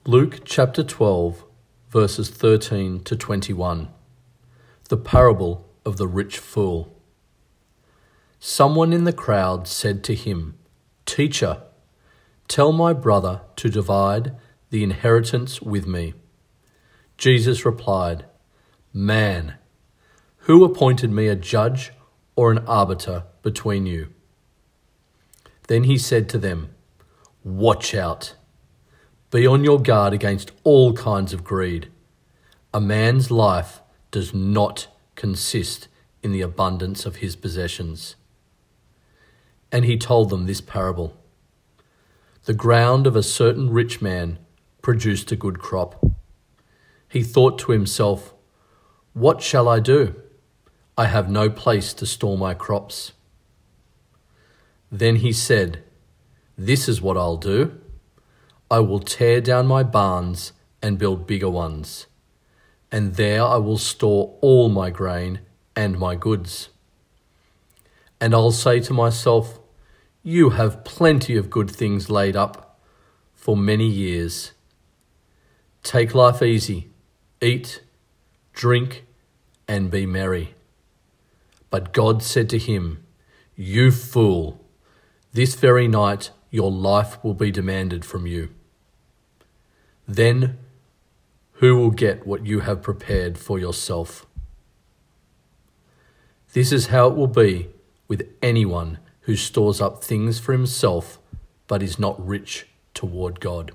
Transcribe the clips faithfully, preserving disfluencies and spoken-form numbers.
Luke chapter twelve, verses thirteen to twenty-one. The parable of the rich fool. Someone in the crowd said to him, "Teacher, tell my brother to divide the inheritance with me." Jesus replied, "Man, who appointed me a judge or an arbiter between you?" Then he said to them, "Watch out. Be on your guard against all kinds of greed. A man's life does not consist in the abundance of his possessions." And he told them this parable. The ground of a certain rich man produced a good crop. He thought to himself, "What shall I do? I have no place to store my crops." Then he said, "This is what I'll do. I will tear down my barns and build bigger ones, and there I will store all my grain and my goods. And I'll say to myself, you have plenty of good things laid up for many years. Take life easy, eat, drink, and be merry." But God said to him, "You fool, this very night your life will be demanded from you. Then who will get what you have prepared for yourself?" This is how it will be with anyone who stores up things for himself but is not rich toward God.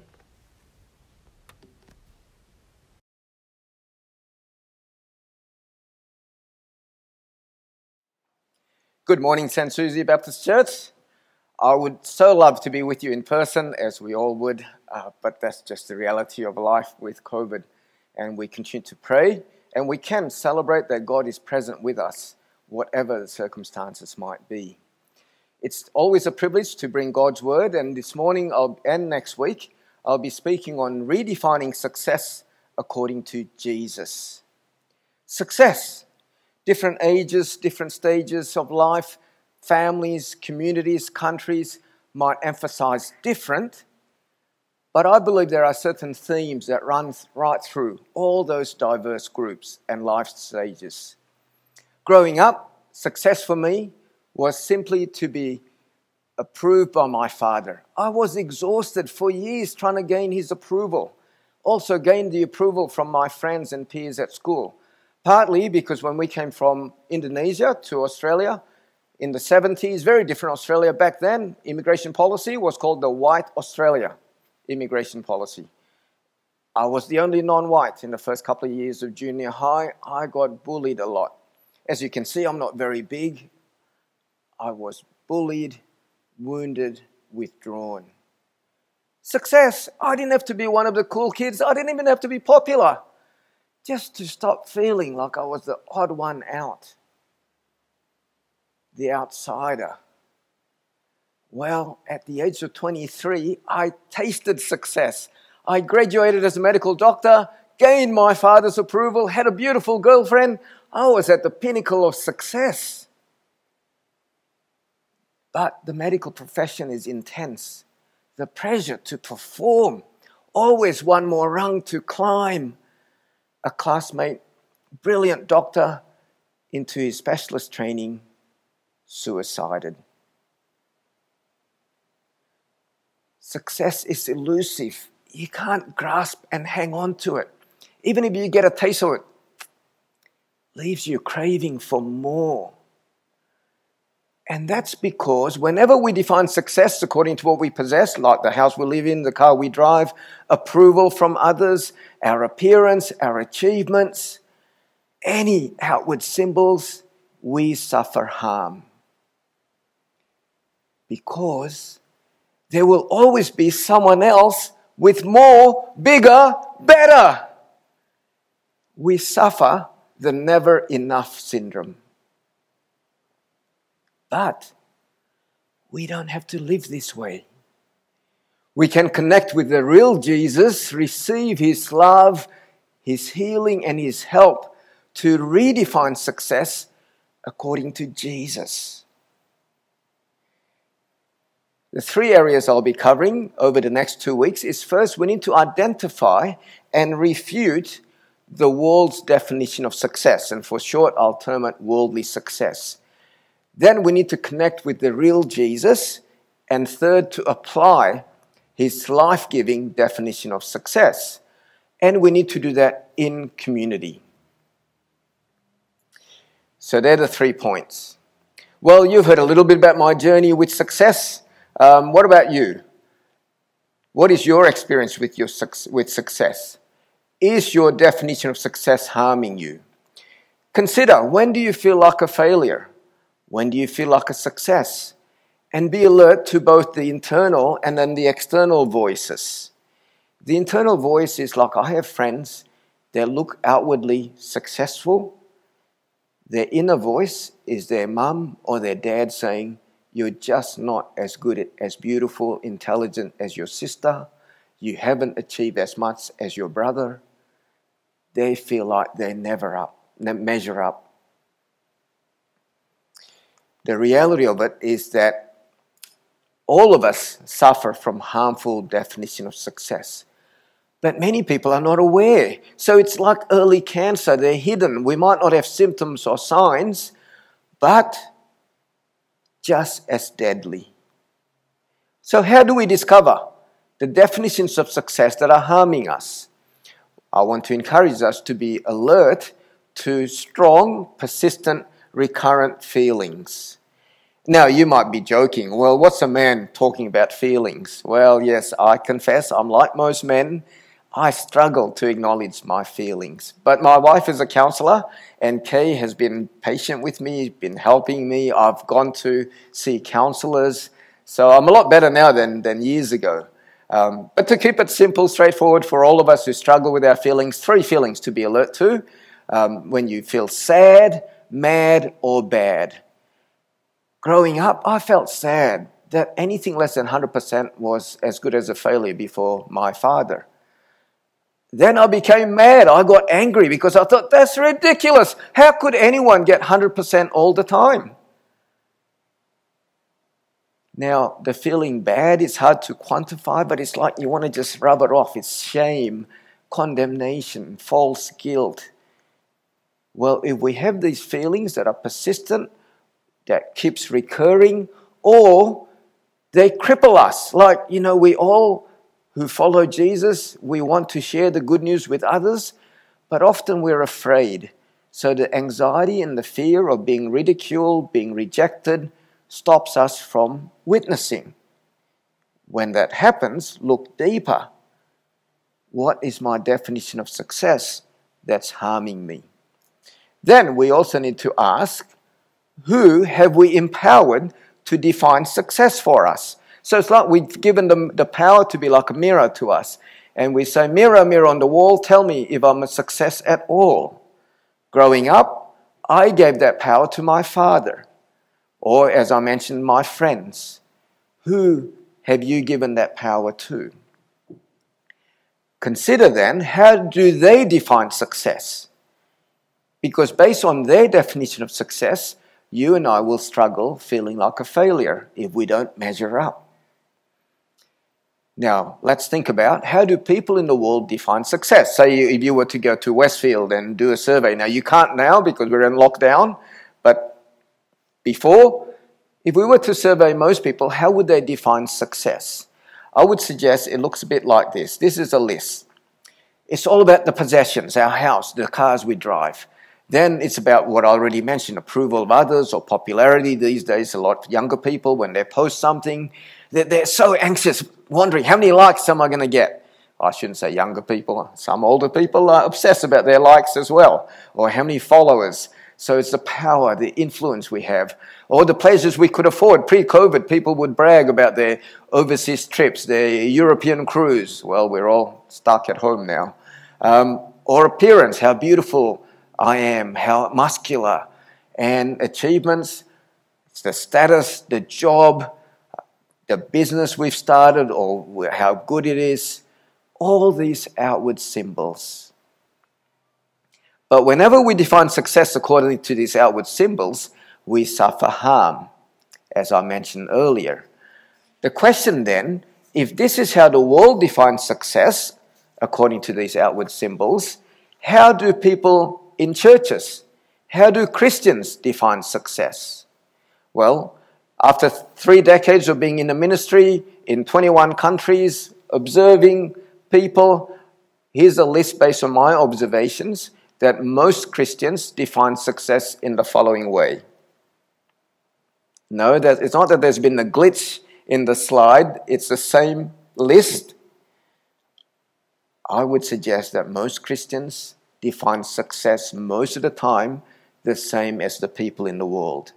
Good morning, Saint Susie Baptist Church. I would so love to be with you in person, as we all would, uh, but that's just the reality of life with COVID. And we continue to pray, and we can celebrate that God is present with us, whatever the circumstances might be. It's always a privilege to bring God's word, and this morning I'll, and next week, I'll be speaking on redefining success according to Jesus. Success. Different ages, different stages of life, families, communities, countries might emphasize different, but I believe there are certain themes that run right through all those diverse groups and life stages. Growing up, success for me was simply to be approved by my father. I was exhausted for years trying to gain his approval. Also gained the approval from my friends and peers at school. Partly because when we came from Indonesia to Australia in the seventies, very different Australia back then, immigration policy was called the White Australia immigration policy. I was the only non-white in the first couple of years of junior high. I got bullied a lot. As you can see, I'm not very big. I was bullied, wounded, withdrawn. Success. I didn't have to be one of the cool kids. I didn't even have to be popular. Just to stop feeling like I was the odd one out. The outsider. Well, at the age of twenty-three, I tasted success. I graduated as a medical doctor, gained my father's approval, had a beautiful girlfriend. I was at the pinnacle of success. But the medical profession is intense. The pressure to perform, always one more rung to climb. A classmate, brilliant doctor, into his specialist training, suicided. Success is elusive. You can't grasp and hang on to it. Even if you get a taste of it, leaves you craving for more. And that's because whenever we define success according to what we possess, like the house we live in, the car we drive, approval from others, our appearance, our achievements, any outward symbols, we suffer harm. Because there will always be someone else with more, bigger, better. We suffer the never enough syndrome. But we don't have to live this way. We can connect with the real Jesus, receive his love, his healing, and his help to redefine success according to Jesus. The three areas I'll be covering over the next two weeks is first, we need to identify and refute the world's definition of success, and for short, I'll term it worldly success. Then we need to connect with the real Jesus, and third, to apply his life-giving definition of success. And we need to do that in community. So they're the three points. Well, you've heard a little bit about my journey with success. Um, what about you? What is your experience with your with success? Is your definition of success harming you? Consider, when do you feel like a failure? When do you feel like a success? And be alert to both the internal and then the external voices. The internal voice is like, I have friends that look outwardly successful. Their inner voice is their mum or their dad saying, you're just not as good, as beautiful, intelligent as your sister. You haven't achieved as much as your brother. They feel like they never up, measure up. The reality of it is that all of us suffer from harmful definition of success. But many people are not aware. So it's like early cancer. They're hidden. We might not have symptoms or signs, but just as deadly. So how do we discover the definitions of success that are harming us? I want to encourage us to be alert to strong, persistent, recurrent feelings. Now, you might be joking, well, what's a man talking about feelings? Well, yes, I confess, I'm like most men. I struggle to acknowledge my feelings. But my wife is a counsellor, and Kay has been patient with me, been helping me. I've gone to see counsellors. So I'm a lot better now than, than years ago. Um, but to keep it simple, straightforward for all of us who struggle with our feelings, three feelings to be alert to. Um, when you feel sad, mad, or bad. Growing up, I felt sad that anything less than one hundred percent was as good as a failure before my father. Then I became mad. I got angry because I thought, that's ridiculous. How could anyone get one hundred percent all the time? Now, the feeling bad is hard to quantify, but it's like you want to just rub it off. It's shame, condemnation, false guilt. Well, if we have these feelings that are persistent, that keeps recurring, or they cripple us. Like, you know, we all who follow Jesus, we want to share the good news with others, but often we're afraid. So the anxiety and the fear of being ridiculed, being rejected, stops us from witnessing. When that happens, look deeper. What is my definition of success that's harming me? Then we also need to ask, who have we empowered to define success for us? So it's like we've given them the power to be like a mirror to us. And we say, mirror, mirror on the wall, tell me if I'm a success at all. Growing up, I gave that power to my father. Or, as I mentioned, my friends. Who have you given that power to? Consider then, how do they define success? Because based on their definition of success, you and I will struggle feeling like a failure if we don't measure up. Now, let's think about, how do people in the world define success? Say if you were to go to Westfield and do a survey. Now, you can't now because we're in lockdown, but before, if we were to survey most people, how would they define success? I would suggest it looks a bit like this. This is a list. It's all about the possessions, our house, the cars we drive. Then it's about what I already mentioned, approval of others or popularity. These days, a lot of younger people, when they post something, they're, they're so anxious, wondering how many likes am I going to get? I shouldn't say younger people. Some older people are obsessed about their likes as well. Or how many followers. So it's the power, the influence we have. Or the pleasures we could afford. Pre-COVID, people would brag about their overseas trips, their European cruise. Well, we're all stuck at home now. Um, or appearance, how beautiful I am, how muscular, and achievements, it's the status, the job, the business we've started, or how good it is, all these outward symbols. But whenever we define success according to these outward symbols, we suffer harm, as I mentioned earlier. The question then, if this is how the world defines success, according to these outward symbols, how do people in churches, how do Christians define success? Well, after three decades of being in the ministry in twenty-one countries, observing people, here's a list based on my observations that most Christians define success in the following way. No, that it's not that there's been a glitch in the slide, it's the same list. I would suggest that most Christians define success most of the time the same as the people in the world.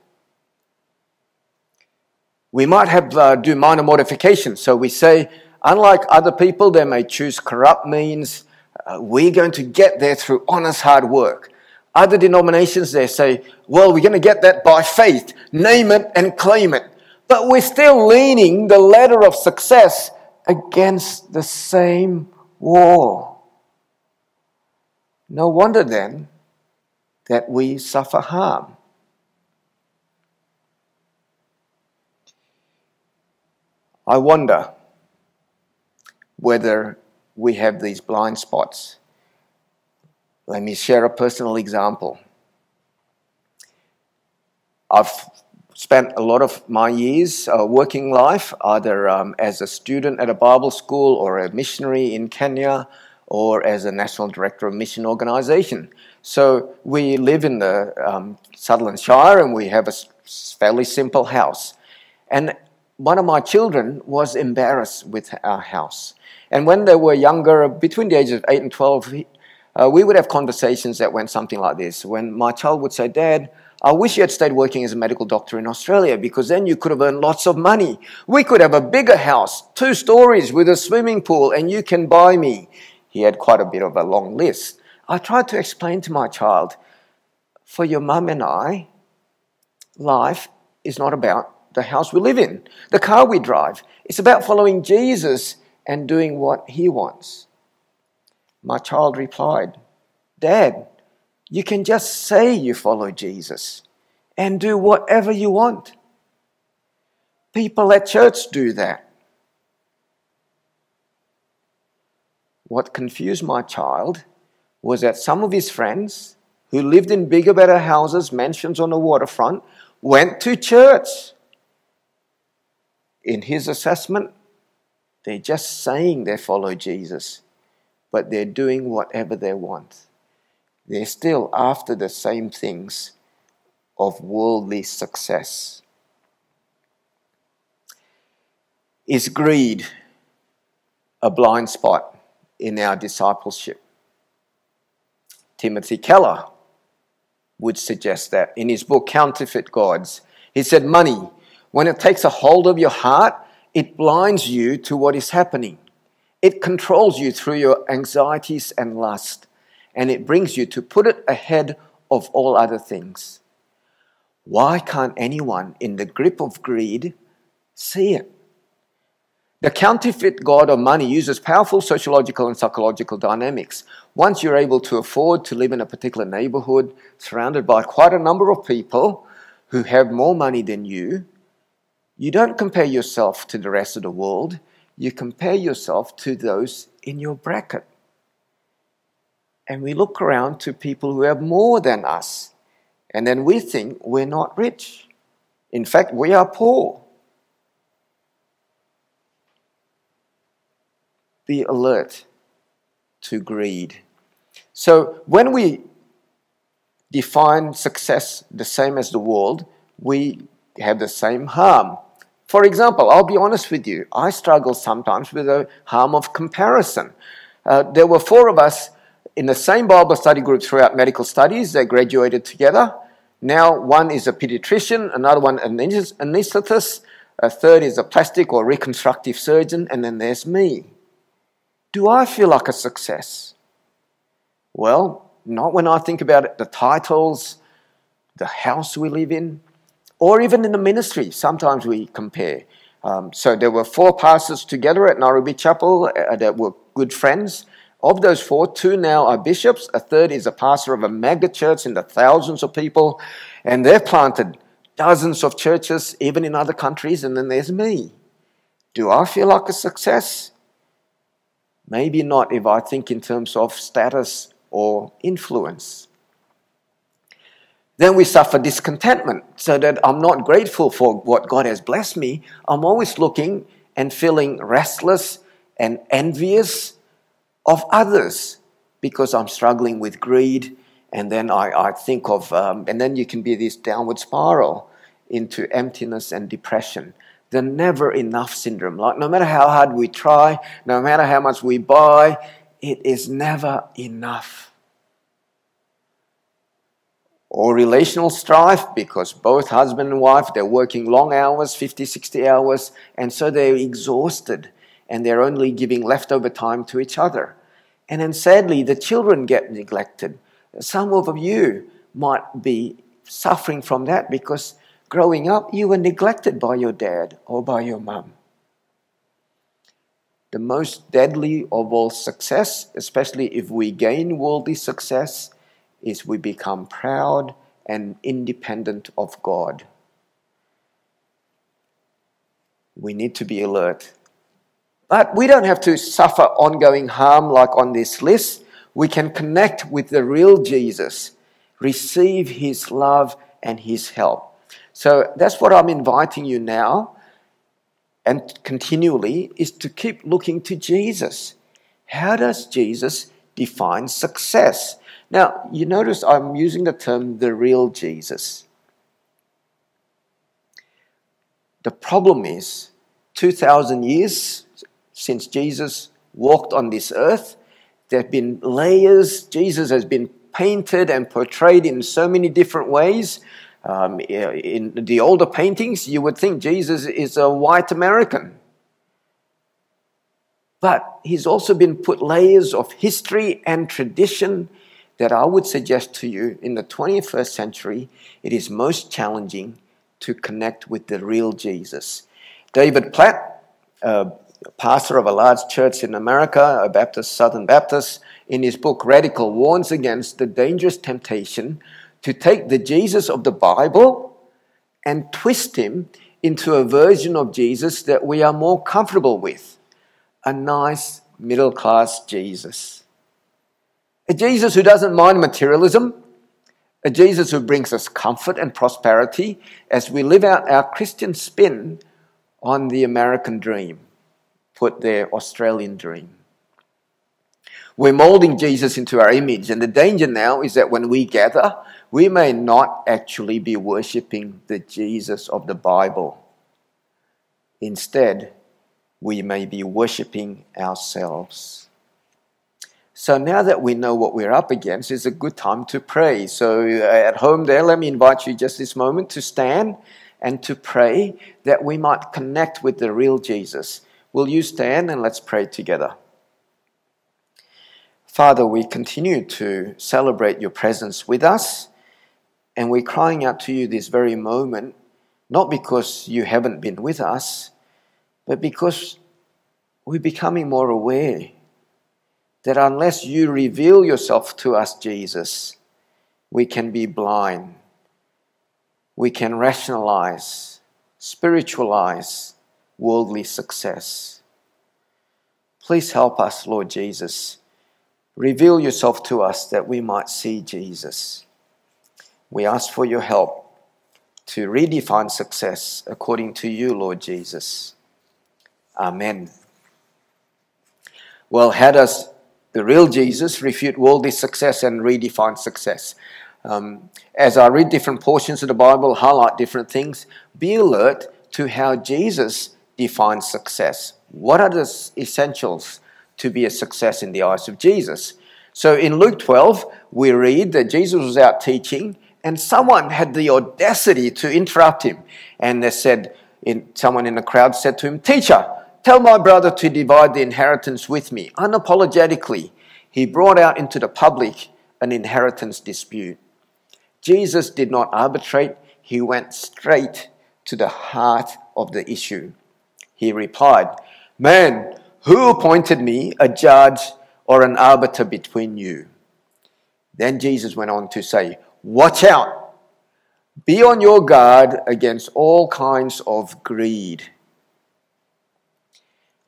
We might have uh, do minor modifications. So we say, unlike other people, they may choose corrupt means. Uh, we're going to get there through honest hard work. Other denominations, they say, well, we're going to get that by faith. Name it and claim it. But we're still leaning the ladder of success against the same wall. No wonder then that we suffer harm. I wonder whether we have these blind spots. Let me share a personal example. I've spent a lot of my years, uh, working life, either um, as a student at a Bible school or a missionary in Kenya or as a national director of a mission organization. So we live in the um, Sutherland Shire and we have a fairly simple house. And one of my children was embarrassed with our house. And when they were younger, between the ages of eight and twelve, uh, we would have conversations that went something like this. When my child would say, Dad, I wish you had stayed working as a medical doctor in Australia because then you could have earned lots of money. We could have a bigger house, two stories with a swimming pool, and you can buy me. He had quite a bit of a long list. I tried to explain to my child, for your mum and I, life is not about the house we live in, the car we drive. It's about following Jesus and doing what he wants. My child replied, Dad, you can just say you follow Jesus and do whatever you want. People at church do that. What confused my child was that some of his friends who lived in bigger, better houses, mansions on the waterfront, went to church. In his assessment, they're just saying they follow Jesus, but they're doing whatever they want. They're still after the same things of worldly success. Is greed a blind spot in our discipleship? Timothy Keller would suggest that in his book Counterfeit Gods. He said, money, when it takes a hold of your heart, it blinds you to what is happening. It controls you through your anxieties and lust, and it brings you to put it ahead of all other things. Why can't anyone in the grip of greed see it? The counterfeit god of money uses powerful sociological and psychological dynamics. Once you're able to afford to live in a particular neighborhood, surrounded by quite a number of people who have more money than you, you don't compare yourself to the rest of the world. You compare yourself to those in your bracket. And we look around to people who have more than us, and then we think we're not rich. In fact, we are poor. Be alert to greed. So when we define success the same as the world, we have the same harm. For example, I'll be honest with you, I struggle sometimes with the harm of comparison. Uh, there were four of us in the same Bible study group throughout medical studies. They graduated together. Now one is a pediatrician, another one an anaesthetist, a third is a plastic or reconstructive surgeon, and then there's me. Do I feel like a success? Well, not when I think about it, the titles, the house we live in, or even in the ministry. Sometimes we compare. Um, so there were four pastors together at Nairobi Chapel uh, that were good friends. Of those four, two now are bishops. A third is a pastor of a mega church in the thousands of people. And they've planted dozens of churches, even in other countries. And then there's me. Do I feel like a success? Maybe not if I think in terms of status or influence. Then we suffer discontentment, so that I'm not grateful for what God has blessed me. I'm always looking and feeling restless and envious of others because I'm struggling with greed. And then I, I think of, um, and then you can be this downward spiral into emptiness and depression. The never enough syndrome. Like no matter how hard we try, no matter how much we buy, it is never enough. Or relational strife, because both husband and wife, they're working long hours, fifty, sixty hours, and so they're exhausted and they're only giving leftover time to each other. And then sadly, the children get neglected. Some of you might be suffering from that because growing up, you were neglected by your dad or by your mum. The most deadly of all success, especially if we gain worldly success, is we become proud and independent of God. We need to be alert. But we don't have to suffer ongoing harm like on this list. We can connect with the real Jesus, receive his love and his help. So that's what I'm inviting you now and continually is to keep looking to Jesus. How does Jesus define success? Now, you notice I'm using the term the real Jesus. The problem is, two thousand years since Jesus walked on this earth, there have been layers. Jesus has been painted and portrayed in so many different ways. Um, in the older paintings, you would think Jesus is a white American. But he's also been put layers of history and tradition that I would suggest to you in the twenty-first century, it is most challenging to connect with the real Jesus. David Platt, a pastor of a large church in America, a Baptist, Southern Baptist, in his book Radical, warns against the dangerous temptation to take the Jesus of the Bible and twist him into a version of Jesus that we are more comfortable with. A nice middle-class Jesus. A Jesus who doesn't mind materialism. A Jesus who brings us comfort and prosperity as we live out our Christian spin on the American dream. Put their Australian dream. We're molding Jesus into our image, and the danger now is that when we gather, we may not actually be worshipping the Jesus of the Bible. Instead, we may be worshipping ourselves. So now that we know what we're up against, it's a good time to pray. So at home there, let me invite you just this moment to stand and to pray that we might connect with the real Jesus. Will you stand and let's pray together? Father, we continue to celebrate your presence with us, and we're crying out to you this very moment, not because you haven't been with us, but because we're becoming more aware that unless you reveal yourself to us, Jesus, we can be blind. We can rationalize, spiritualize worldly success. Please help us, Lord Jesus. Reveal yourself to us that we might see Jesus. We ask for your help to redefine success according to you, Lord Jesus. Amen. Well, how does the real Jesus refute worldly success and redefine success? Um, as I read different portions of the Bible, highlight different things, be alert to how Jesus defines success. What are the essentials to be a success in the eyes of Jesus? So in Luke twelve, we read that Jesus was out teaching and someone had the audacity to interrupt him. And they said, in, someone in the crowd said to him, "Teacher, tell my brother to divide the inheritance with me." Unapologetically, he brought out into the public an inheritance dispute. Jesus did not arbitrate. He went straight to the heart of the issue. He replied, "Man, who appointed me a judge or an arbiter between you?" Then Jesus went on to say, "Watch out. Be on your guard against all kinds of greed."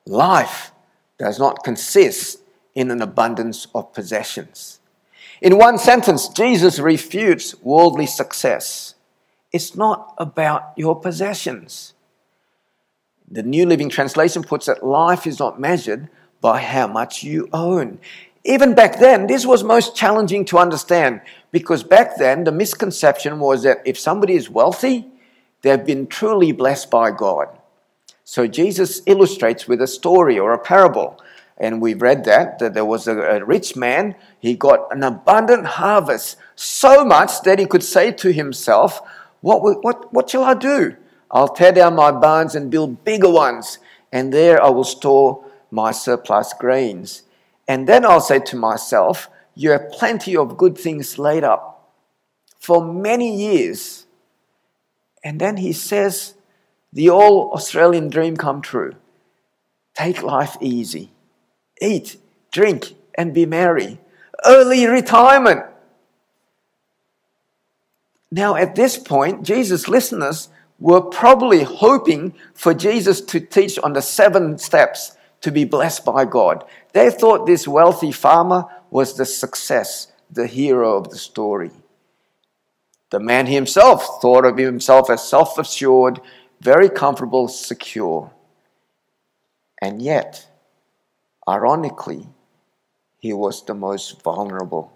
Life does not consist in an abundance of possessions. In one sentence, Jesus refutes worldly success. It's not about your possessions. The New Living Translation puts that life is not measured by how much you own. Even back then, this was most challenging to understand, because back then the misconception was that if somebody is wealthy, they've been truly blessed by God. So Jesus illustrates with a story or a parable. And we've read that, that there was a, a rich man. He got an abundant harvest, so much that he could say to himself, what, what, what shall I do? I'll tear down my barns and build bigger ones, and there I will store my surplus grains. And then I'll say to myself, you have plenty of good things laid up for many years. And then he says, the old Australian dream come true. Take life easy. Eat, drink, and be merry. Early retirement. Now at this point, Jesus' listeners were probably hoping for Jesus to teach on the seven steps to be blessed by God. They thought this wealthy farmer was the success, the hero of the story. The man himself thought of himself as self-assured, very comfortable, secure. And yet, ironically, he was the most vulnerable.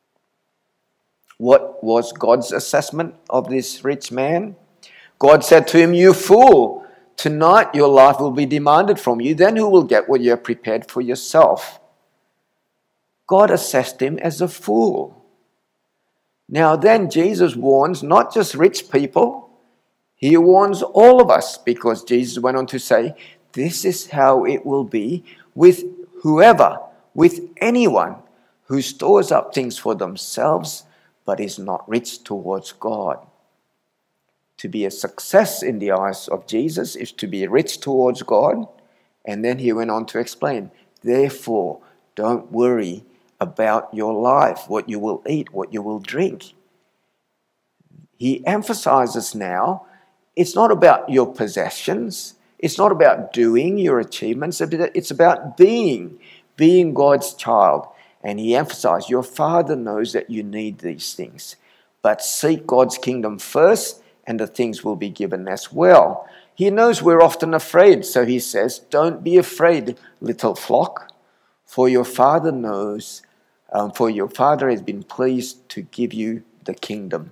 What was God's assessment of this rich man? God said to him, you fool, tonight your life will be demanded from you. Then who will get what you have prepared for yourself? God assessed him as a fool. Now then, Jesus warns not just rich people, he warns all of us, because Jesus went on to say, this is how it will be with whoever, with anyone who stores up things for themselves but is not rich towards God. To be a success in the eyes of Jesus is to be rich towards God. And then he went on to explain, therefore, don't worry about your life, what you will eat, what you will drink. He emphasizes now, it's not about your possessions. It's not about doing your achievements. It's about being, being God's child. And he emphasized, your Father knows that you need these things. But seek God's kingdom first, and the things will be given as well. He knows we're often afraid, so he says, don't be afraid, little flock, for your Father knows, um, for your Father has been pleased to give you the kingdom.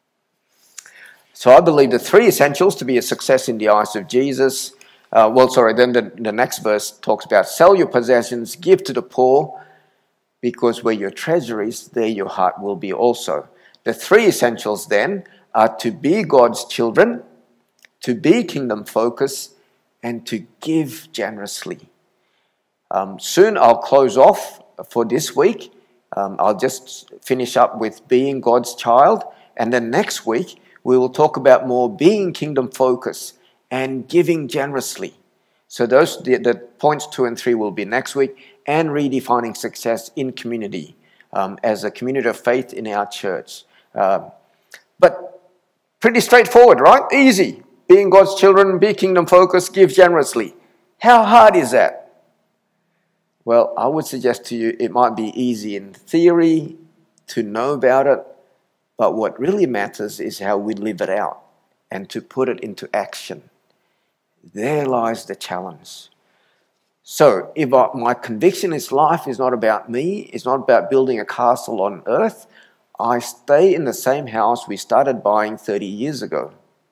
So I believe the three essentials to be a success in the eyes of Jesus, uh, well, sorry, then the, the next verse talks about sell your possessions, give to the poor, because where your treasure is, there your heart will be also. The three essentials then are to be God's children, to be kingdom focused, and to give generously. Um, soon I'll close off for this week. Um, I'll just finish up with being God's child, and then next week we will talk about more being kingdom focused and giving generously. So those the, the points two and three will be next week, and redefining success in community um, as a community of faith in our church. Uh, but pretty straightforward, right? Easy. Being God's children, be kingdom focused, give generously. How hard is that? Well, I would suggest to you it might be easy in theory to know about it, but what really matters is how we live it out and to put it into action. There lies the challenge. So if I, my conviction is life is not about me, it's not about building a castle on earth, I stay in the same house we started buying thirty years ago.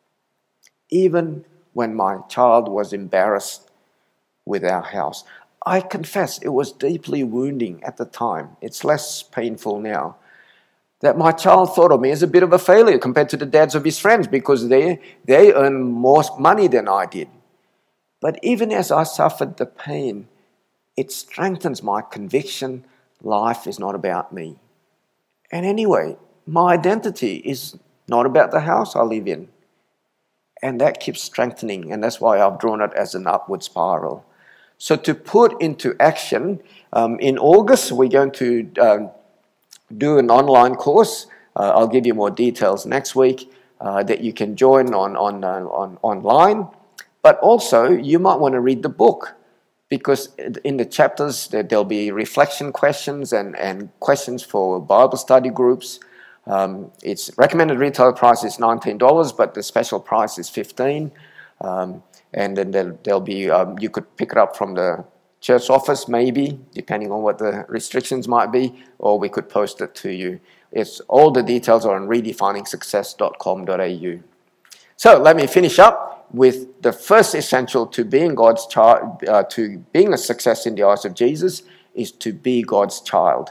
Even when my child was embarrassed with our house. I confess it was deeply wounding at the time. It's less painful now. That my child thought of me as a bit of a failure compared to the dads of his friends because they, they earned more money than I did. But even as I suffered the pain, it strengthens my conviction life is not about me. And anyway, my identity is not about the house I live in. And that keeps strengthening, and that's why I've drawn it as an upward spiral. So to put into action, um, in August, we're going to um, do an online course. Uh, I'll give you more details next week uh, that you can join on, on, uh, on online. But also, you might want to read the book. because in the chapters there'll be reflection questions and, and questions for Bible study groups. Um, its recommended retail price is nineteen dollars, but the special price is fifteen dollars. Um, and then there'll, there'll be, um, you could pick it up from the church office maybe, depending on what the restrictions might be, or we could post it to you. It's all the details are on redefining success dot com dot a u. So let me finish up with the first essential to being God's child, uh, to being a success in the eyes of Jesus, is to be God's child.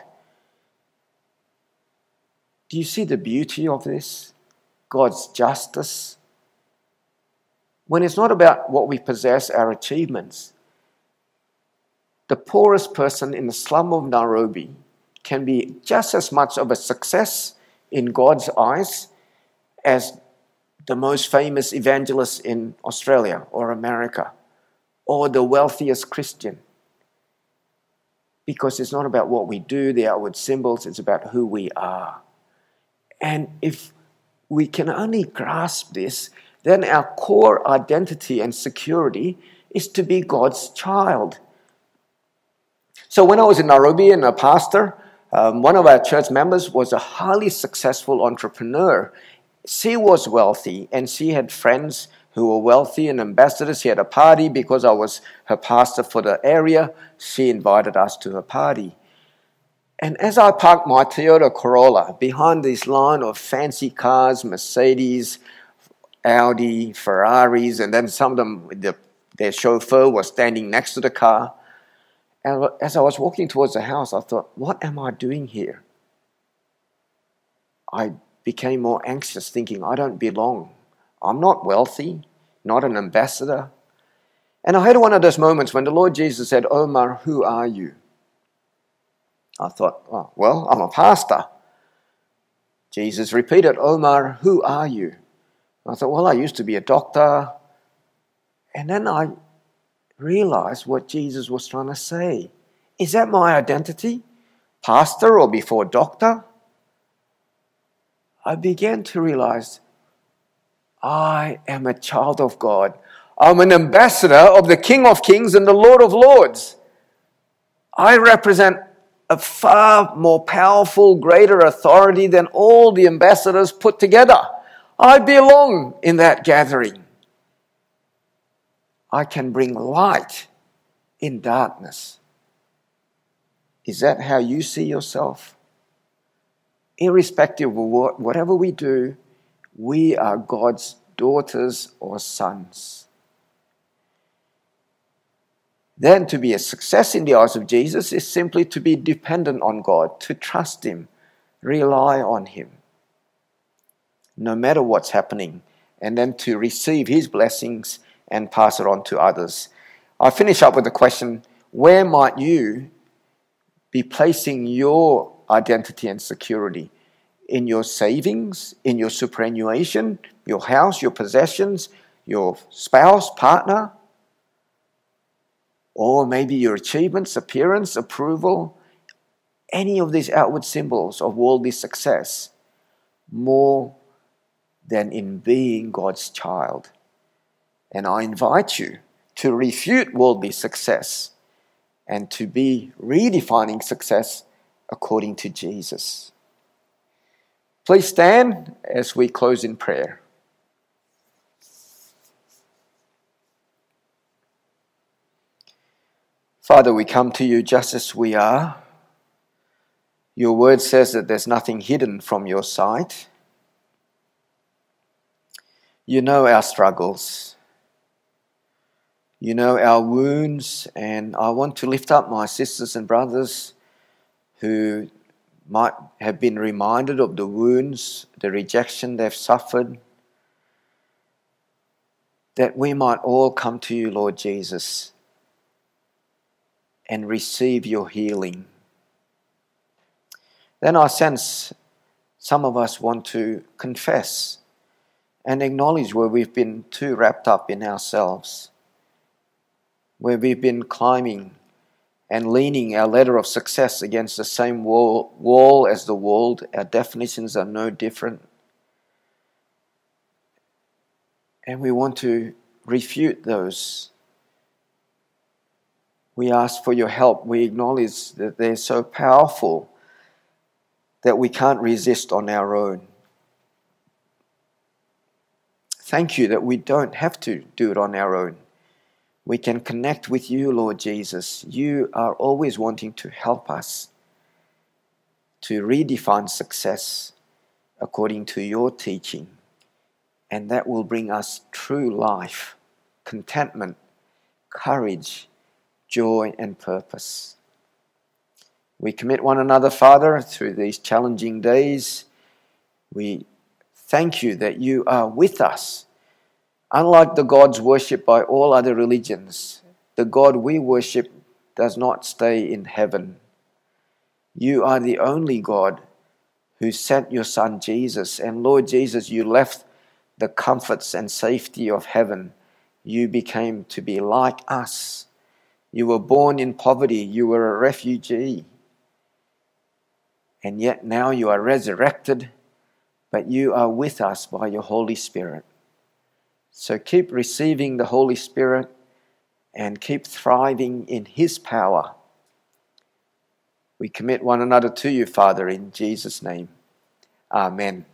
Do you see the beauty of this? God's justice. When it's not about what we possess, our achievements. The poorest person in the slum of Nairobi can be just as much of a success in God's eyes as the most famous evangelist in Australia or America, or the wealthiest Christian. Because it's not about what we do, the outward symbols, it's about who we are. And if we can only grasp this, then our core identity and security is to be God's child. So when I was in Nairobi and a pastor, um, one of our church members was a highly successful entrepreneur. She was wealthy and she had friends who were wealthy and ambassadors. She had a party because I was her pastor for the area. She invited us to her party. And as I parked my Toyota Corolla behind this line of fancy cars, Mercedes, Audi, Ferraris, and then some of them, the, their chauffeur was standing next to the car. And as I was walking towards the house, I thought, what am I doing here? I became more anxious, thinking, I don't belong. I'm not wealthy, not an ambassador. And I had one of those moments when the Lord Jesus said, Omar, who are you? I thought, oh, well, I'm a pastor. Jesus repeated, Omar, who are you? I thought, well, I used to be a doctor. And then I realized what Jesus was trying to say. Is that my identity? Pastor or before doctor? I began to realize I am a child of God. I'm an ambassador of the King of Kings and the Lord of Lords. I represent a far more powerful, greater authority than all the ambassadors put together. I belong in that gathering. I can bring light in darkness. Is that how you see yourself? Irrespective of what, whatever we do, we are God's daughters or sons. Then to be a success in the eyes of Jesus is simply to be dependent on God, to trust Him, rely on Him, no matter what's happening, and then to receive His blessings and pass it on to others. I finish up with the question, where might you be placing your identity and security? In your savings, in your superannuation, your house, your possessions, your spouse, partner, or maybe your achievements, appearance, approval, any of these outward symbols of worldly success, more than in being God's child. And I invite you to refute worldly success and to be redefining success according to Jesus. Please stand as we close in prayer. Father, we come to you just as we are. Your word says that there's nothing hidden from your sight. You know our struggles. You know our wounds, and I want to lift up my sisters and brothers who might have been reminded of the wounds, the rejection they've suffered, that we might all come to you, Lord Jesus, and receive your healing. Then I sense some of us want to confess and acknowledge where we've been too wrapped up in ourselves, where we've been climbing and leaning our ladder of success against the same wall, wall as the world. Our definitions are no different. And we want to refute those We ask for your help. We acknowledge that they're so powerful that we can't resist on our own. Thank you that we don't have to do it on our own. We can connect with you, Lord Jesus. You are always wanting to help us to redefine success according to your teaching. And that will bring us true life, contentment, courage, joy, and purpose. We commit one another, Father, through these challenging days. We thank you that you are with us. Unlike the gods worshipped by all other religions, the God we worship does not stay in heaven. You are the only God who sent your Son Jesus. And Lord Jesus, you left the comforts and safety of heaven. You became to be like us. You were born in poverty. You were a refugee. And yet now you are resurrected, but you are with us by your Holy Spirit. So keep receiving the Holy Spirit and keep thriving in His power. We commit one another to you, Father, in Jesus' name. Amen.